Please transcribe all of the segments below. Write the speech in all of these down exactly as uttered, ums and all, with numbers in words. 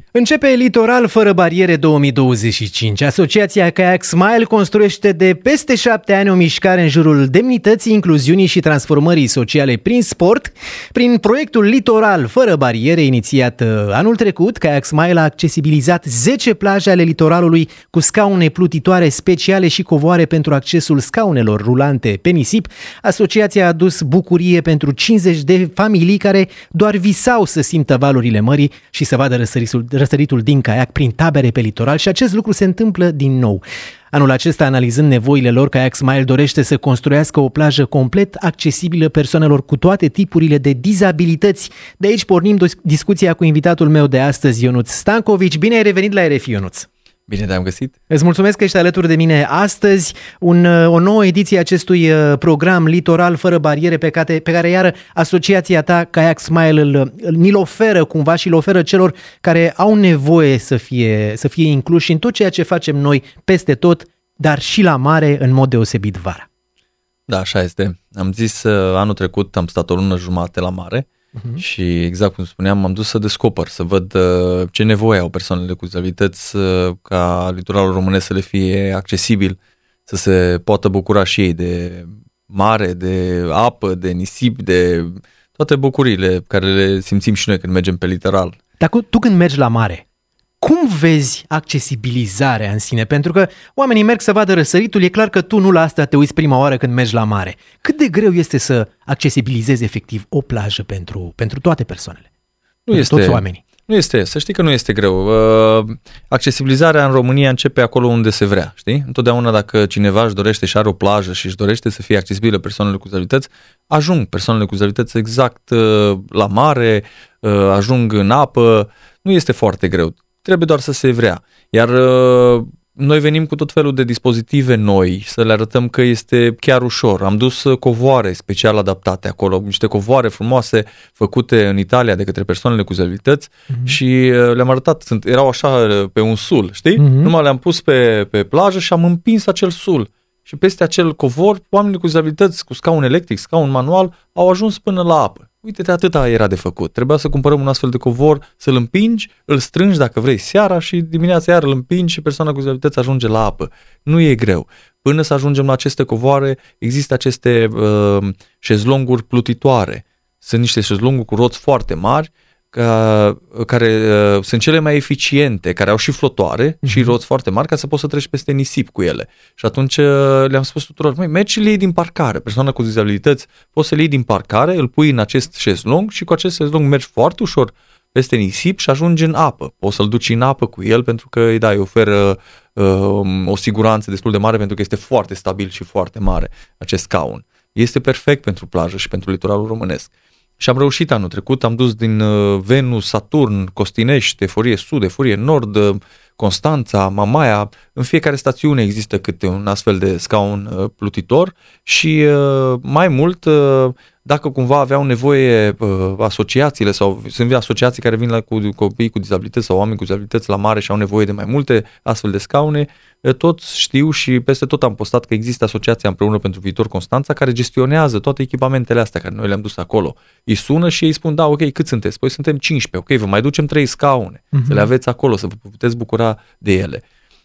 Începe Litoral fără bariere două mii douăzeci și cinci. Asociația Kayak Smile construiește de peste șapte ani o mișcare în jurul demnității, incluziunii și transformării sociale prin sport. Prin proiectul Litoral fără bariere, inițiat anul trecut, Kayak Smile a accesibilizat zece plaje ale litoralului cu scaune plutitoare speciale și covoare pentru accesul scaunelor rulante pe nisip. Asociația a adus bucurie pentru cincizeci de familii care doar visau să simtă valurile mării și să vadă răsăritul răsăritul din caiac prin tabere pe litoral, și acest lucru se întâmplă din nou. Anul acesta, analizând nevoile lor, Kayak Smile dorește să construiască o plajă complet accesibilă persoanelor cu toate tipurile de dizabilități. De aici pornim discuția cu invitatul meu de astăzi, Ionuț Stankovici. Bine ai revenit la R F I, Ionuț! Bine te-am găsit! Îți mulțumesc că ești alături de mine astăzi. Un, o nouă ediție a acestui program Litoral fără bariere pe care, pe care iară asociația ta Kayak Smile îl, ni-l oferă cumva și îl oferă celor care au nevoie să fie, să fie incluși în tot ceea ce facem noi peste tot, dar și la mare, în mod deosebit vara. Da, așa este. Am zis anul trecut, am stat o lună jumate la mare. Uh-huh. Și exact cum spuneam, m-am dus să descoper, să văd uh, ce nevoie au persoanele cu dizabilități uh, ca litoralul românesc să le fie accesibil, să se poată bucura și ei de mare, de apă, de nisip, de toate bucuriile care le simțim și noi când mergem pe litoral. Dar tu când mergi la mare, cum vezi accesibilizarea în sine? Pentru că oamenii merg să vadă răsăritul, e clar că tu nu la asta te uiți prima oară când mergi la mare. Cât de greu este să accesibilizezi efectiv o plajă pentru, pentru toate persoanele? Nu este, toți oamenii. Nu este, să știi că nu este greu. Accesibilizarea în România începe acolo unde se vrea, știi? Întotdeauna dacă cineva își dorește și are o plajă și își dorește să fie accesibilă persoanelor cu dizabilități, ajung persoanele cu dizabilități exact la mare, ajung în apă, nu este foarte greu. Trebuie doar să se vrea. Iar uh, noi venim cu tot felul de dispozitive noi, să le arătăm că este chiar ușor. Am dus covoare special adaptate acolo, niște covoare frumoase făcute în Italia de către persoanele cu dizabilități uh-huh. și uh, le-am arătat. Sunt, erau așa pe un sul, știi? Uh-huh. Numai le-am pus pe, pe plajă și am împins acel sul. Și peste acel covor, oamenii cu dizabilități, cu scaun electric, scaun manual, au ajuns până la apă. Uite-te, atâta era de făcut. Trebuia să cumpărăm un astfel de covor, să-l împingi, îl strângi dacă vrei seara și dimineața iar îl împingi și persoana cu dizabilități ajunge la apă. Nu e greu. Până să ajungem la aceste covoare, există aceste uh, șezlonguri plutitoare. Sunt niște șezlonguri cu roți foarte mari, ca, care uh, sunt cele mai eficiente, care au și flotoare mm-hmm. și roți foarte mari ca să poți să treci peste nisip cu ele. Și atunci uh, le-am spus tuturor, măi, mergi și le iei din parcare. Persoana cu dizabilități poți să le iei din parcare, îl pui în acest șezlong și cu acest șezlong mergi foarte ușor peste nisip și ajungi în apă. Poți să-l duci în apă cu el pentru că da, îi oferă uh, o siguranță destul de mare pentru că este foarte stabil și foarte mare acest scaun. Este perfect pentru plajă și pentru litoralul românesc. Și am reușit anul trecut, am dus din Venus, Saturn, Costinești, Eforie Sud, Eforie Nord, Constanța, Mamaia. În fiecare stațiune există câte un astfel de scaun plutitor și mai mult, dacă cumva aveau nevoie asociațiile sau sunt asociații care vin la cu copii cu dizabilități sau oameni cu dizabilități la mare și au nevoie de mai multe astfel de scaune, toți știu și peste tot am postat că există asociația Împreună pentru Viitor Constanța care gestionează toate echipamentele astea care noi le-am dus acolo. Îi sună și ei spun, da, ok, cât sunteți? Păi suntem cincisprezece, ok, vă mai ducem trei scaune, uh-huh. să le aveți acolo, să vă puteți bucura de ele.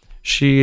Și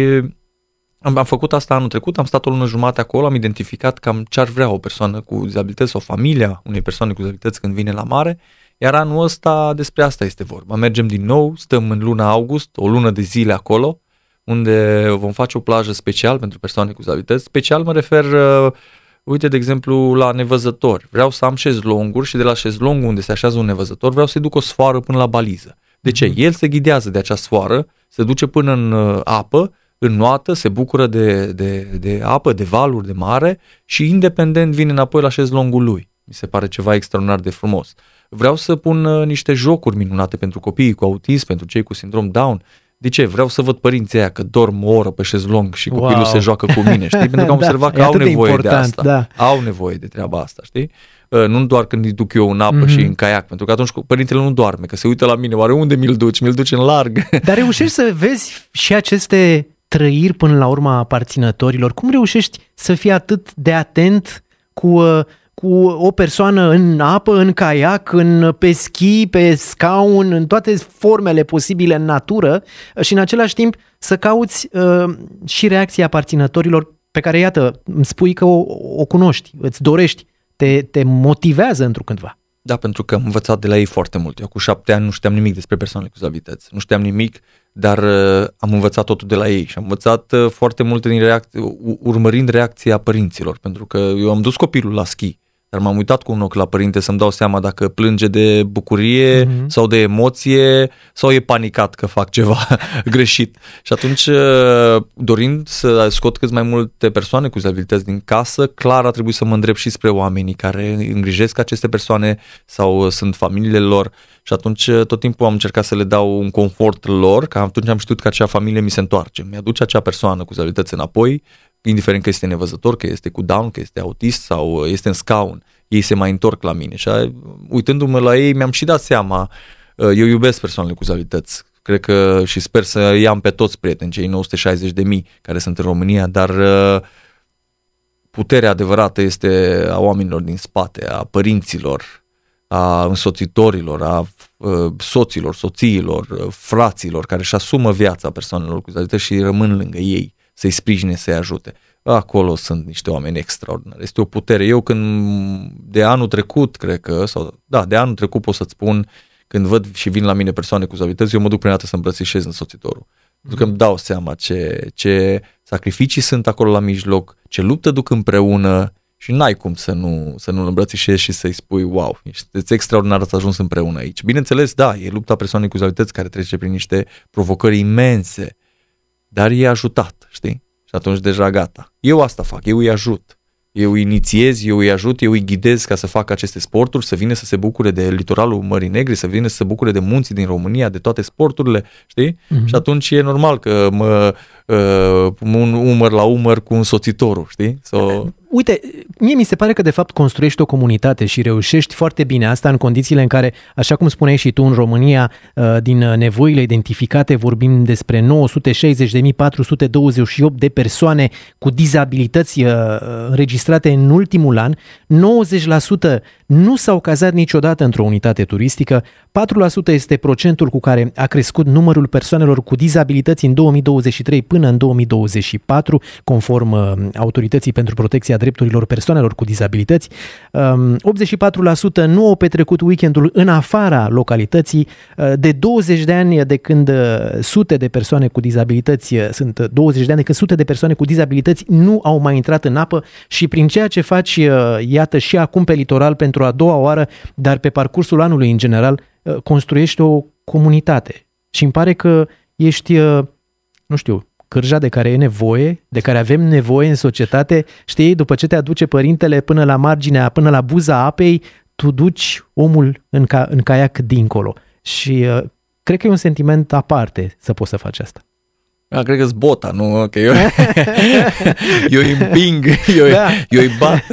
am, am făcut asta anul trecut, am stat o lună jumate acolo, am identificat cam ce ar vrea o persoană cu dizabilități sau familia unei persoane cu dizabilități când vine la mare, iar anul ăsta despre asta este vorba. Mergem din nou, stăm în luna august, o lună de zile acolo, unde vom face o plajă special pentru persoane cu dizabilități. Special mă refer, uh, uite, de exemplu, la nevăzători. Vreau să am șezlonguri și de la șezlongul unde se așează un nevăzător vreau să-i duc o sfoară până la baliză. De ce? El se ghidează de acea sfoară, se duce până în uh, apă, înnoată, se bucură de, de, de apă, de valuri, de mare și independent vine înapoi la șezlongul lui. Mi se pare ceva extraordinar de frumos. Vreau să pun uh, niște jocuri minunate pentru copiii cu autism, pentru cei cu sindrom Down. De ce? Vreau să văd părinții aia că dorm o oră pe șezlong și copilul wow. se joacă cu mine, știi? Pentru că am da, observat că au nevoie de, de asta. Da. Au nevoie de treaba asta, știi? Uh, nu doar când îi duc eu în apă mm-hmm. și în caiac, pentru că atunci părintele nu doarme, că se uită la mine, oare unde mi-l duci? Mi-l duci în larg. Dar reușești să vezi și aceste trăiri până la urma aparținătorilor? Cum reușești să fii atât de atent cu cu o persoană în apă, în caiac, în, pe schi, pe scaun, în toate formele posibile în natură și în același timp să cauți uh, și reacția aparținătorilor pe care, iată, îmi spui că o, o cunoști, îți dorești, te, te motivează întrucândva. Da, pentru că am învățat de la ei foarte mult. Eu cu șapte ani nu știam nimic despre persoanele cu dizabilități. Nu știam nimic, dar uh, am învățat totul de la ei și am învățat uh, foarte mult din reac- urmărind reacția părinților, pentru că eu am dus copilul la schi, dar m-am uitat cu un ochi la părinte să-mi dau seama dacă plânge de bucurie mm-hmm. sau de emoție sau e panicat că fac ceva greșit. Și atunci, dorind să scot cât mai multe persoane cu dizabilități din casă, clar a trebuit să mă îndrept și spre oamenii care îngrijesc aceste persoane sau sunt familiile lor. Și atunci tot timpul am încercat să le dau un confort lor, că atunci am știut că acea familie mi se întoarce. Mi-aduce acea persoană cu dizabilități înapoi, indiferent că este nevăzător, că este cu Down, că este autist sau este în scaun, ei se mai întorc la mine. Și uitându-mă la ei mi-am și dat seama, eu iubesc persoanele cu dizabilități, cred că și sper să i-am pe toți prieteni, cei nouă sute șaizeci de mii care sunt în România, dar puterea adevărată este a oamenilor din spate, a părinților, a însoțitorilor, a soților, soțiilor, fraților care își asumă viața persoanelor cu dizabilități și rămân lângă ei, să-i sprijine, să-i ajute. Acolo sunt niște oameni extraordinari. Este o putere. Eu când de anul trecut, cred că, sau da, de anul trecut pot să-ți spun, când văd și vin la mine persoane cu dizabilități, eu mă duc prima dată să îmbrățișez însoțitorul. Pentru că îmi dau seama ce, ce sacrificii sunt acolo la mijloc, ce luptă duc împreună și n-ai cum să nu, să nu-l îmbrățișezi și să-i spui, wow, ești extraordinar să ajuns împreună aici. Bineînțeles, da, e lupta persoanei cu dizabilități care trece prin niște provocări imense, dar e ajutat, știi? Și atunci deja gata. Eu asta fac, eu îi ajut. Eu îi inițiez, eu îi ajut, eu îi ghidez ca să facă aceste sporturi, să vină să se bucure de litoralul Mării Negre, să vină să se bucure de munții din România, de toate sporturile, știi? Mm-hmm. Și atunci e normal că mă uh, un umăr la umăr cu însoțitorul, știi? So... Uite, mie mi se pare că de fapt construiești o comunitate și reușești foarte bine asta în condițiile în care, așa cum spuneai și tu, în România, din nevoile identificate, vorbim despre nouă sute șaizeci de mii patru sute douăzeci și opt de persoane cu dizabilități înregistrate în ultimul an, nouăzeci la sută nu s-au cazat niciodată într-o unitate turistică, patru la sută este procentul cu care a crescut numărul persoanelor cu dizabilități în două mii douăzeci și trei până în două mii douăzeci și patru, conform Autorității pentru Protecția Drepturilor Persoanelor cu Dizabilități. optzeci și patru la sută nu au petrecut weekendul în afara localității. De douăzeci de ani de când sute de persoane cu dizabilități sunt douăzeci de ani de când sute de persoane cu dizabilități nu au mai intrat în apă și prin ceea ce faci, iată, și acum pe litoral pentru a doua oară, dar pe parcursul anului în general, construiești o comunitate. Și îmi pare că ești, nu știu, cârja de care e nevoie, de care avem nevoie în societate, știi, după ce te aduce părintele până la marginea, până la buza apei, tu duci omul în, ca, în caiac dincolo. Și uh, cred că e un sentiment aparte să poți să faci asta. Da, cred că-s bota, nu? Că eu, eu îi împing, eu, da. eu îi bat.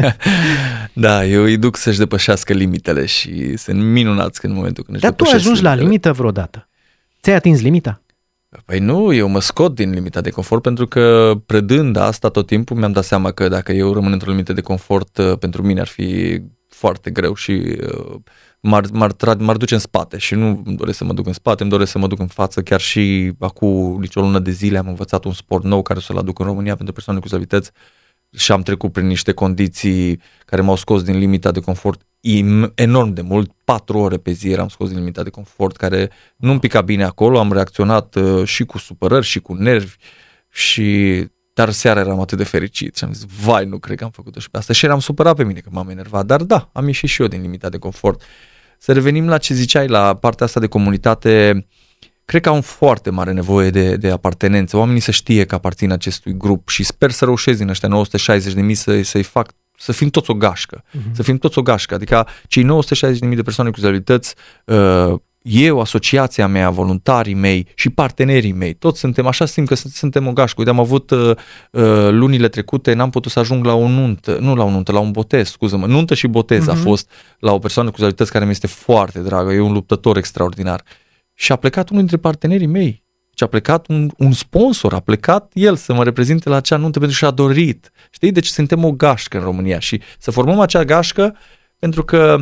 Da, eu îi duc să-și depășească limitele și sunt minunați în momentul când își Dar tu ajungi limitele. La limită vreodată? Ți-ai atins limita? Păi nu, eu mă scot din limita de confort pentru că predând asta tot timpul mi-am dat seama că dacă eu rămân într-o limită de confort, pentru mine ar fi foarte greu și m-ar, m-ar, m-ar duce în spate și nu îmi doresc să mă duc în spate, îmi doresc să mă duc în față. Chiar și acum nici o lună de zile am învățat un sport nou care o să-l aduc în România pentru persoane cu dizabilități și am trecut prin niște condiții care m-au scos din limita de confort enorm de mult, patru ore pe zi eram scos din limita de confort, care nu-mi pica bine acolo, am reacționat uh, și cu supărări și cu nervi, și dar seara eram atât de fericit și am zis, vai, nu cred că am făcut-o și pe asta și eram supărat pe mine că m-am enervat, dar da, am ieșit și eu din limita de confort. Să revenim la ce ziceai, la partea asta de comunitate, cred că am foarte mare nevoie de, de apartenență, oamenii să știe că aparțin acestui grup și sper să reușesc din ăștia nouă sute șaizeci de mii să, să-i fac să fim toți o gașcă, uh-huh. să fim toți o gașcă, adică cei nouă sute șaizeci de mii de persoane cu dizabilități, eu, asociația mea, voluntarii mei și partenerii mei, toți suntem, așa simt că suntem o gașcă. Uite, am avut lunile trecute, n-am putut să ajung la o nuntă, nu la o nuntă, la un botez, scuză-mă, nuntă și botez uh-huh. a fost la o persoană cu dizabilități care mi este foarte dragă, e un luptător extraordinar și a plecat unul dintre partenerii mei. ci a plecat un, un sponsor, a plecat el să mă reprezinte la acea nuntă pentru că și-a dorit. Știi? Deci suntem o gașcă în România și să formăm acea gașcă pentru că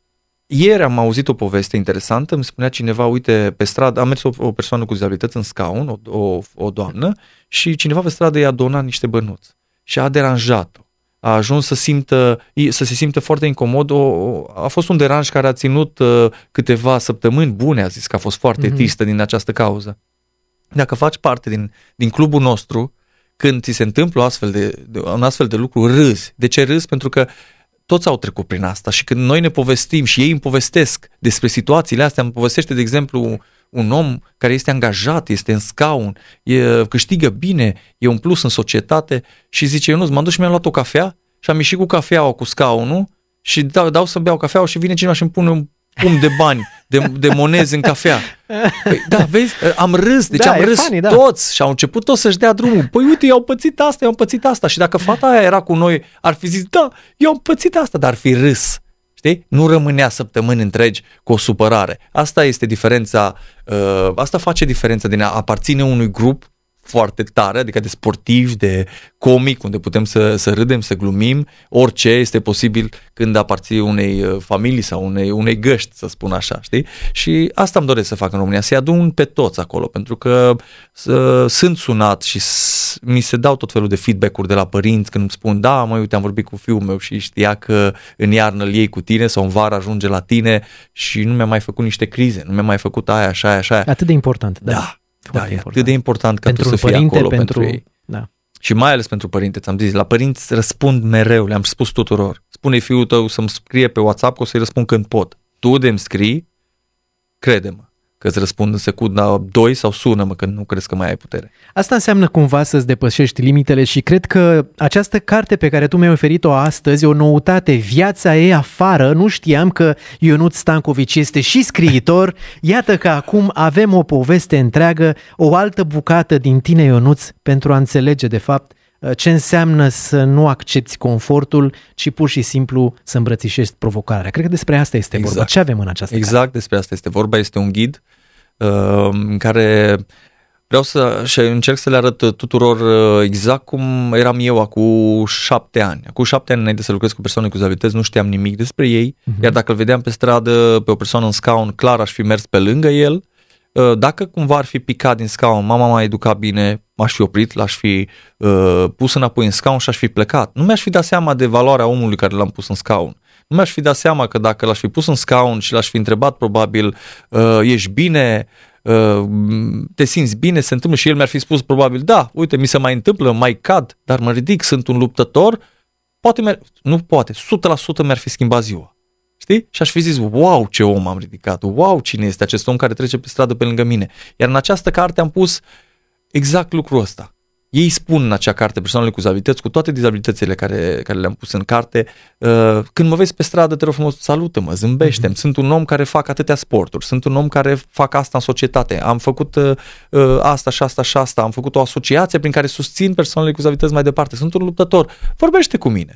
ieri am auzit o poveste interesantă, îmi spunea cineva, uite, pe stradă, a mers o, o persoană cu dizabilități în scaun, o, o, o doamnă, și cineva pe stradă i-a donat niște bănuți și a deranjat-o. A ajuns să, simtă, să se simtă foarte incomod. O, a fost un deranj care a ținut uh, câteva săptămâni bune, a zis că a fost foarte mm-hmm. tristă din această cauză. Dacă faci parte din, din clubul nostru, când ți se întâmplă astfel de, de, un astfel de lucru, râzi. De ce râzi? Pentru că toți au trecut prin asta și când noi ne povestim și ei îmi povestesc despre situațiile astea, îmi povestește, de exemplu, un om care este angajat, este în scaun, e, câștigă bine, e un plus în societate și zice, Ionuț, m-am dus și mi-am luat o cafea și am ieșit cu cafeaua, cu scaunul și dau, dau să beau cafeaua și vine cineva și îmi pune un pumn de bani, de, de monezi în cafea. Păi, da, vezi, am râs, deci da, am râs funny, toți da. Și au început toți să-și dea drumul. Păi uite, eu am pățit asta, eu am pățit asta. Și dacă fata aia era cu noi, ar fi zis, da, eu am pățit asta, dar ar fi râs. Știi? Nu rămânea săptămâni întregi cu o supărare. Asta este diferența, uh, asta face diferența din a aparține unui grup foarte tare, adică de sportivi, de comic, unde putem să, să râdem, să glumim, orice este posibil când aparții unei familii sau unei, unei găști, să spun așa, știi? Și asta îmi doresc să fac în România, să-i adun pe toți acolo, pentru că să, sunt sunat și s, mi se dau tot felul de feedback-uri de la părinți când îmi spun, da, măi, uite, am vorbit cu fiul meu și știa că în iarnă îl iei cu tine sau în vară ajunge la tine și nu mi-a mai făcut niște crize, nu mi-a mai făcut aia, așa, aia, așa. Atât de important, da. Da. Da, e atât de important ca pentru tu să părinte, fii acolo pentru, pentru ei. Da. Și mai ales pentru părinte, ți-am zis, la părinți răspund mereu, le-am spus tuturor. Spune fiul tău să-mi scrie pe WhatsApp, că o să-i răspund când pot. Tu de-mi scrii, crede-mă, că îți răspund în secunda doi sau sună-mă când nu crezi că mai ai putere. Asta înseamnă cumva să-ți depășești limitele și cred că această carte pe care tu mi-ai oferit-o astăzi e o noutate. Viața e afară. Nu știam că Ionuț Stancovici este și scriitor. Iată că acum avem o poveste întreagă, o altă bucată din tine, Ionuț, pentru a înțelege de fapt ce înseamnă să nu accepti confortul, ci pur și simplu să îmbrățișezi provocarea. Cred că despre asta este exact. vorba. Ce avem în această Exact, carte? despre asta este vorba. Este un ghid uh, în care vreau să și încerc să le arăt tuturor uh, exact cum eram eu acum șapte ani. Acum șapte ani înainte să lucrez cu persoane cu dizabilități, nu știam nimic despre ei, uh-huh. iar dacă îl vedeam pe stradă pe o persoană în scaun, clar aș fi mers pe lângă el. Dacă cumva ar fi picat din scaun, mama m-a educat bine, m-aș fi oprit, l-aș fi uh, pus înapoi în scaun și aș fi plecat. Nu mi-aș fi dat seama de valoarea omului care l-am pus în scaun. Nu mi-aș fi dat seama că dacă l-aș fi pus în scaun și l-aș fi întrebat probabil, uh, ești bine, uh, te simți bine, se întâmplă, și el mi-ar fi spus probabil, da, uite, mi se mai întâmplă, mai cad, dar mă ridic, sunt un luptător, poate, nu poate, o sută la sută mi-ar fi schimbat ziua. Știi? Și aș fi zis, wow, ce om am ridicat, wow, cine este acest om care trece pe stradă pe lângă mine. Iar în această carte am pus exact lucrul ăsta. Ei spun în acea carte, persoanele cu dizabilități, cu toate dizabilitățile care, care le-am pus în carte, uh, când mă vezi pe stradă, te rog frumos, salută-mă, zâmbește-mi, mm-hmm. sunt un om care fac atâtea sporturi, sunt un om care fac asta în societate, am făcut uh, asta și asta și asta, am făcut o asociație prin care susțin persoanele cu dizabilități mai departe, sunt un luptător, vorbește cu mine.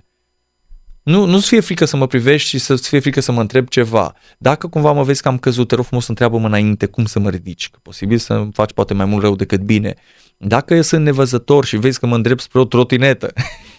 Nu, nu-ți fie frică să mă privești și să-ți fie frică să mă întreb ceva. Dacă cumva mă vezi că am căzut, te rog frumos, întreabă-mă înainte cum să mă ridici, că posibil să-mi faci poate mai mult rău decât bine. Dacă sunt nevăzător și vezi că mă îndrept spre o trotinetă,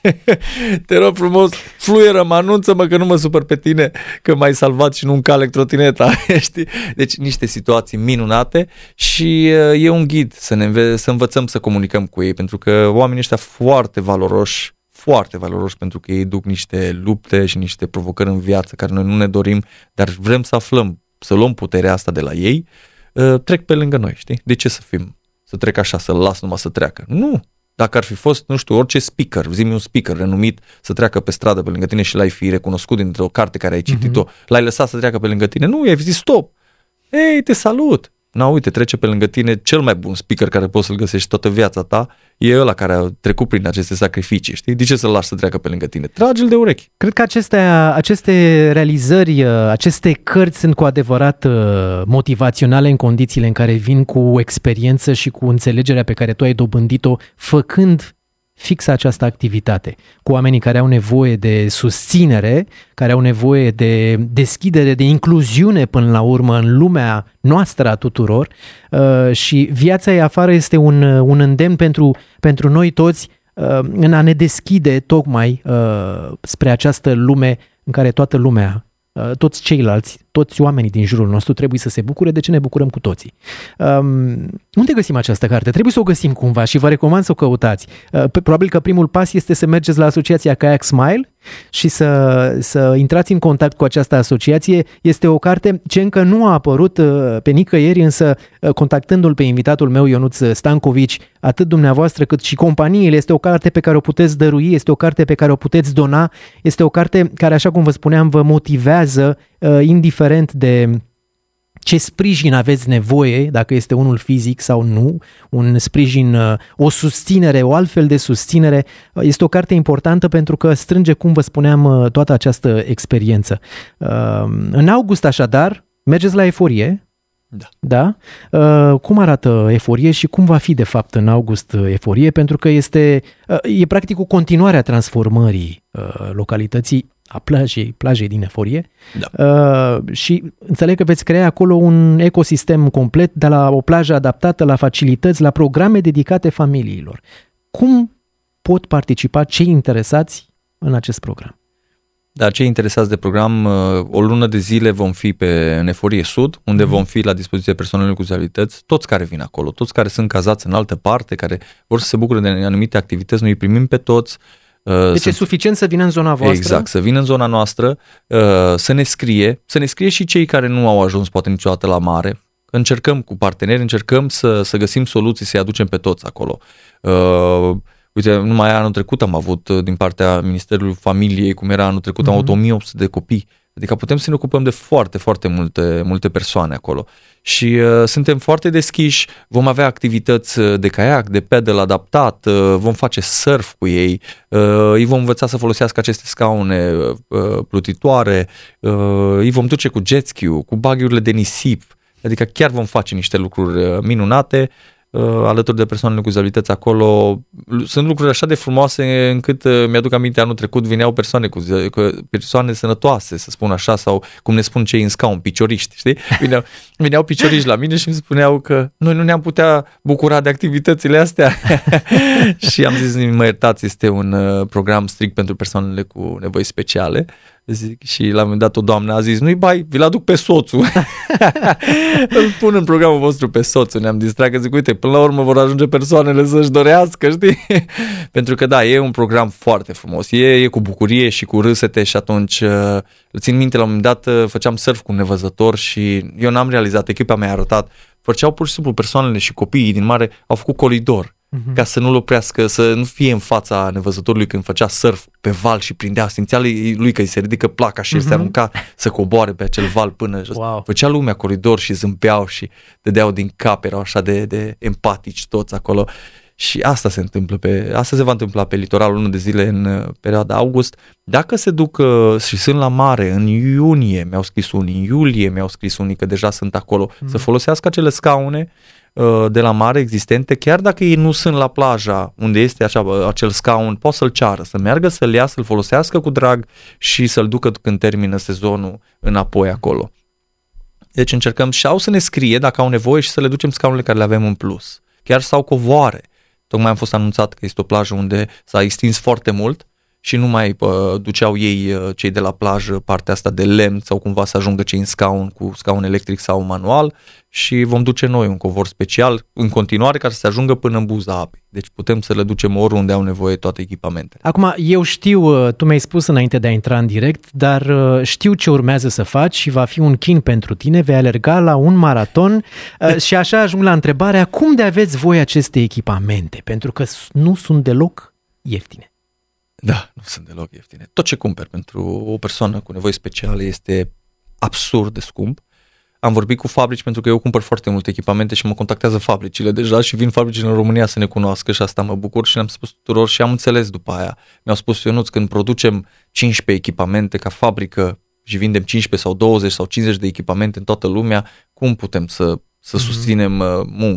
te rog frumos, fluieră-mă, anunță-mă că nu mă supăr pe tine, că m-ai salvat și nu încalec trotineta. Știi? Deci niște situații minunate și e un ghid să, ne înve- să învățăm să comunicăm cu ei, pentru că oamenii ăștia foarte valoroși, foarte valoroși, pentru că ei duc niște lupte și niște provocări în viață care noi nu ne dorim, dar vrem să aflăm, să luăm puterea asta de la ei, trec pe lângă noi, știi? De ce să fim, să trec așa, să-l las numai să treacă? Nu! Dacă ar fi fost, nu știu, orice speaker, zi-mi un speaker renumit să treacă pe stradă pe lângă tine și l-ai fi recunoscut dintr-o carte care ai citit-o, mm-hmm. l-ai lăsat să treacă pe lângă tine, nu, i-ai zis stop! Ei, te salut! Na, uite, trece pe lângă tine cel mai bun speaker care poți să-l găsești toată viața ta, e ăla care a trecut prin aceste sacrificii, știi? De ce să-l lași să treacă pe lângă tine? Trage-l de urechi. Cred că acestea, aceste realizări, aceste cărți sunt cu adevărat motivaționale în condițiile în care vin cu experiență și cu înțelegerea pe care tu ai dobândit-o făcând fix această activitate, cu oamenii care au nevoie de susținere, care au nevoie de deschidere, de incluziune până la urmă în lumea noastră a tuturor, și viața ei afară este un, un îndemn pentru, pentru noi toți în a ne deschide tocmai spre această lume în care toată lumea, toți ceilalți, toți oamenii din jurul nostru trebuie să se bucure de ce ne bucurăm cu toții. Um, unde găsim această carte? Trebuie să o găsim cumva și vă recomand să o căutați. Uh, probabil că primul pas este să mergeți la asociația Kayak Smile și să, să intrați în contact cu această asociație. Este o carte ce încă nu a apărut uh, pe nicăieri, însă uh, contactându-l pe invitatul meu, Ionuț Stancovici, atât dumneavoastră cât și companiile, este o carte pe care o puteți dărui, este o carte pe care o puteți dona, este o carte care, așa cum vă spuneam, vă motivează, uh, indiferent de ce sprijin aveți nevoie, dacă este unul fizic sau nu, un sprijin, o susținere, o altfel de susținere. Este o carte importantă pentru că strânge, cum vă spuneam, toată această experiență. În august, așadar, mergeți la Eforie. Da. Da? Cum arată Eforie și cum va fi de fapt în august Eforie? Pentru că este, e practic o continuare a transformării localității, a plajei, plajei din Eforie. Da. Uh, și înțeleg că veți crea acolo un ecosistem complet, de la o plajă adaptată, la facilități, la programe dedicate familiilor. Cum pot participa cei interesați în acest program? Da, cei interesați de program, o lună de zile vom fi pe, în Eforie Sud, unde mm-hmm. vom fi la dispoziția persoanelor cu dizabilități, toți care vin acolo, toți care sunt cazați în altă parte, care vor să se bucure de anumite activități, noi îi primim pe toți. Deci e suficient să vină în zona voastră? Exact, să vină în zona noastră, să ne scrie, să ne scrie și cei care nu au ajuns poate niciodată la mare. Încercăm cu parteneri, încercăm să, să găsim soluții, să-i aducem pe toți acolo. Uh, uite, numai anul trecut am avut din partea Ministerului Familiei, cum era anul trecut, mm-hmm. am avut o mie opt sute de copii. Adică putem să ne ocupăm de foarte, foarte multe, multe persoane acolo. Și uh, suntem foarte deschiși, vom avea activități de caiac, de pedal adaptat, uh, vom face surf cu ei, uh, îi vom învăța să folosească aceste scaune uh, plutitoare, uh, îi vom duce cu jet ski-ul, cu buggy-urile de nisip, adică chiar vom face niște lucruri minunate. Alături de persoanele cu dizabilități acolo. Sunt lucruri așa de frumoase încât mi-aduc aminte, anul trecut vineau persoane cu persoane sănătoase, să spun așa, sau cum ne spun cei în scaun, picioriști, știi? Vineau, vineau picioriști la mine și îmi spuneau că noi nu ne-am putea bucura de activitățile astea. Și am zis, mă iertați, este un program strict pentru persoanele cu nevoi speciale. Zic, și la un moment dat o doamnă a zis, nu-i bai, vi-l aduc pe soțul. Îl pun în programul vostru pe soțul. Ne-am distrat că zic, uite, până la urmă vor ajunge persoanele să-și dorească, știi? Pentru că da, e un program foarte frumos. E, e cu bucurie și cu râsete și atunci, îl țin minte, la un moment dat făceam surf cu un nevăzător și eu n-am realizat, echipa mea a arătat, făceau pur și simplu persoanele și copiii din mare au făcut colidor. Uh-huh. Ca să nu-l oprească, să nu fie în fața nevăzătorului când făcea surf pe val și prindea, simțea lui că îi se ridică placa și uh-huh. el se arunca să coboare pe acel val până jos. Wow. Făcea lumea coridor și zâmbeau și dădeau din cap, erau așa de, de empatici toți acolo. Și asta se întâmplă pe, asta se va întâmpla pe litoral lună de zile în perioada august. Dacă se duc uh, și sunt la mare în iunie, mi-au scris unii, în iulie mi-au scris unii că deja sunt acolo, uh-huh. să folosească acele scaune de la mare existente, chiar dacă ei nu sunt la plaja unde este acea, acel scaun, pot să-l ceară, să meargă, să-l ia, să-l folosească cu drag și să-l ducă când termină sezonul înapoi acolo. Deci încercăm și au să ne scrie dacă au nevoie și să le ducem scaunele care le avem în plus. Chiar sau covoare. Tocmai am fost anunțat că este o plajă unde s-a extins foarte mult și nu mai uh, duceau ei, uh, cei de la plajă, partea asta de lemn sau cumva să ajungă cei în scaun cu scaun electric sau manual și vom duce noi un covor special în continuare ca să se ajungă până în buza apei. Deci putem să le ducem oriunde au nevoie toate echipamentele. Acum, eu știu, tu mi-ai spus înainte de a intra în direct, dar știu ce urmează să faci și va fi un chin pentru tine, vei alerga la un maraton și așa ajung la întrebarea, cum de aveți voi aceste echipamente? Pentru că nu sunt deloc ieftine. Da, nu sunt deloc ieftine. Tot ce cumperi pentru o persoană cu nevoi speciale este absurd de scump. Am vorbit cu fabrici pentru că eu cumpăr foarte multe echipamente și mă contactează fabricile deja și vin fabricile în România să ne cunoască și asta mă bucur și le-am spus tuturor și am înțeles după aia. Mi-au spus, Ionuț, când producem cincisprezece echipamente ca fabrică și vindem cincisprezece sau douăzeci sau cincizeci de echipamente în toată lumea, cum putem să, să mm-hmm. susținem munca?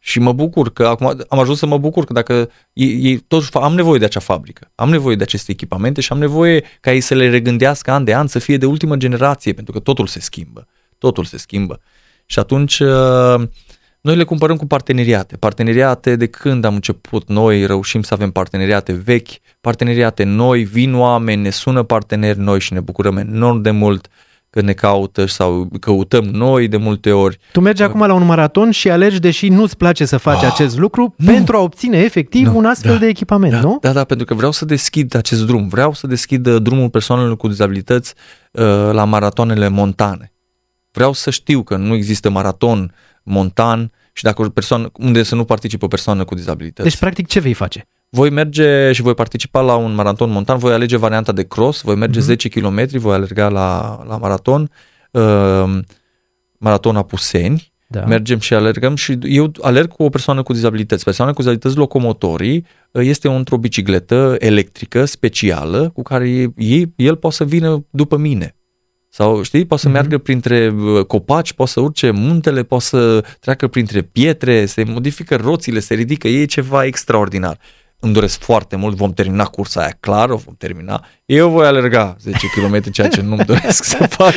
Și mă bucur că acum am ajuns să mă bucur că dacă ei, ei toți am nevoie de acea fabrică, am nevoie de aceste echipamente și am nevoie ca ei să le regândească an de an, să fie de ultimă generație, pentru că totul se schimbă, totul se schimbă. Și atunci noi le cumpărăm cu parteneriate, parteneriate de când am început noi, reușim să avem parteneriate vechi, parteneriate noi, vin oameni, ne sună parteneri noi și ne bucurăm enorm de mult că ne caută sau căutăm noi de multe ori. Tu mergi acum la un maraton și alergi, deși nu-ți place să faci oh, acest lucru, nu. pentru a obține efectiv nu, un astfel da, de echipament, da, nu? Da, da, pentru că vreau să deschid acest drum, vreau să deschid drumul persoanelor cu dizabilități uh, la maratoanele montane. Vreau să știu că nu există maraton montan și dacă o persoană, unde să nu participe o persoană cu dizabilități. Deci, practic, ce vei face? Voi merge și voi participa la un maraton montan, voi alege varianta de cross, voi merge uh-huh. zece kilometri, voi alerga la, la maraton, uh, maraton Apuseni, da. Mergem și alergăm și eu alerg cu o persoană cu dizabilități. Persoana cu dizabilități locomotorii este într-o bicicletă electrică specială cu care ei, el poate să vină după mine. Sau, știi, poate să mm-hmm. meargă printre copaci, poate să urce muntele, poate să treacă printre pietre, se modifică roțile, se ridică, e ceva extraordinar. Îmi doresc foarte mult, vom termina cursa aia, clar, o vom termina. Eu voi alerga zece kilometri, ceea ce nu-mi doresc să fac.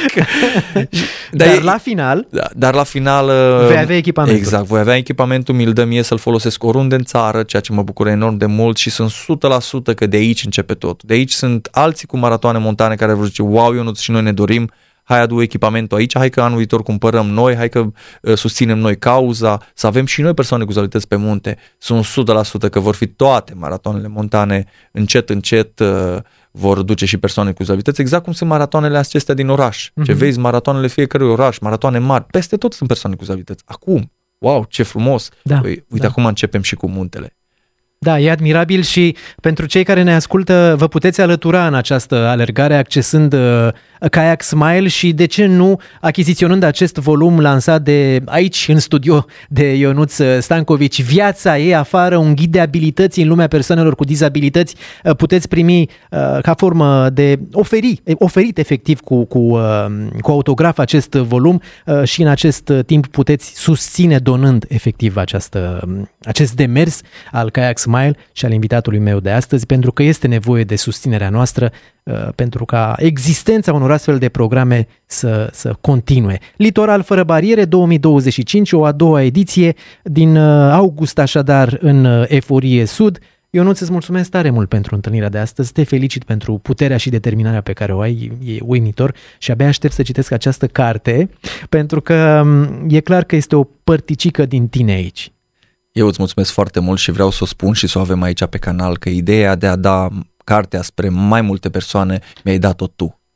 Dar, dar la final... Da, dar la final... Vei avea echipamentul. Exact, voi avea echipamentul, mi-l dă mie să-l folosesc oriunde în țară, ceea ce mă bucură enorm de mult și sunt o sută la sută că de aici începe tot. De aici sunt alții cu maratoane montane care vor zice, wow, Ionuț, și noi ne dorim, hai adu echipamentul aici, hai că anul viitor cumpărăm noi, hai că uh, susținem noi cauza, să avem și noi persoane cu dizabilități pe munte. Sunt o sută la sută că vor fi toate maratoanele montane, încet, încet uh, vor duce și persoane cu dizabilități, exact cum sunt maratoanele acestea din oraș. Mm-hmm. Ce vezi, maratoanele fiecărui oraș, maratoane mari, peste tot sunt persoane cu dizabilități. Acum, wow, ce frumos! Da, Uite, da. Acum începem și cu muntele. Da, e admirabil și pentru cei care ne ascultă, vă puteți alătura în această alergare accesând uh, Kayak Smile și, de ce nu, achiziționând acest volum lansat de aici, în studio, de Ionuț Stancovici, Viața ei afară, un ghid de abilități în lumea persoanelor cu dizabilități. Uh, puteți primi uh, ca formă de oferi, oferit efectiv cu, cu, uh, cu autograf acest volum uh, și în acest timp puteți susține donând efectiv această, acest demers al Kayak Smile și al invitatului meu de astăzi, pentru că este nevoie de susținerea noastră pentru ca existența unor astfel de programe să, să continue. Litoral fără bariere două mii douăzeci și cinci, o a doua ediție din august, așadar, în Eforie Sud. Ionuț, îți mulțumesc tare mult pentru întâlnirea de astăzi, te felicit pentru puterea și determinarea pe care o ai, e uimitor și abia aștept să citesc această carte, pentru că e clar că este o părticică din tine aici. Eu îți mulțumesc foarte mult și vreau să o spun și să o avem aici pe canal, că ideea de a da cartea spre mai multe persoane mi-ai dat-o tu.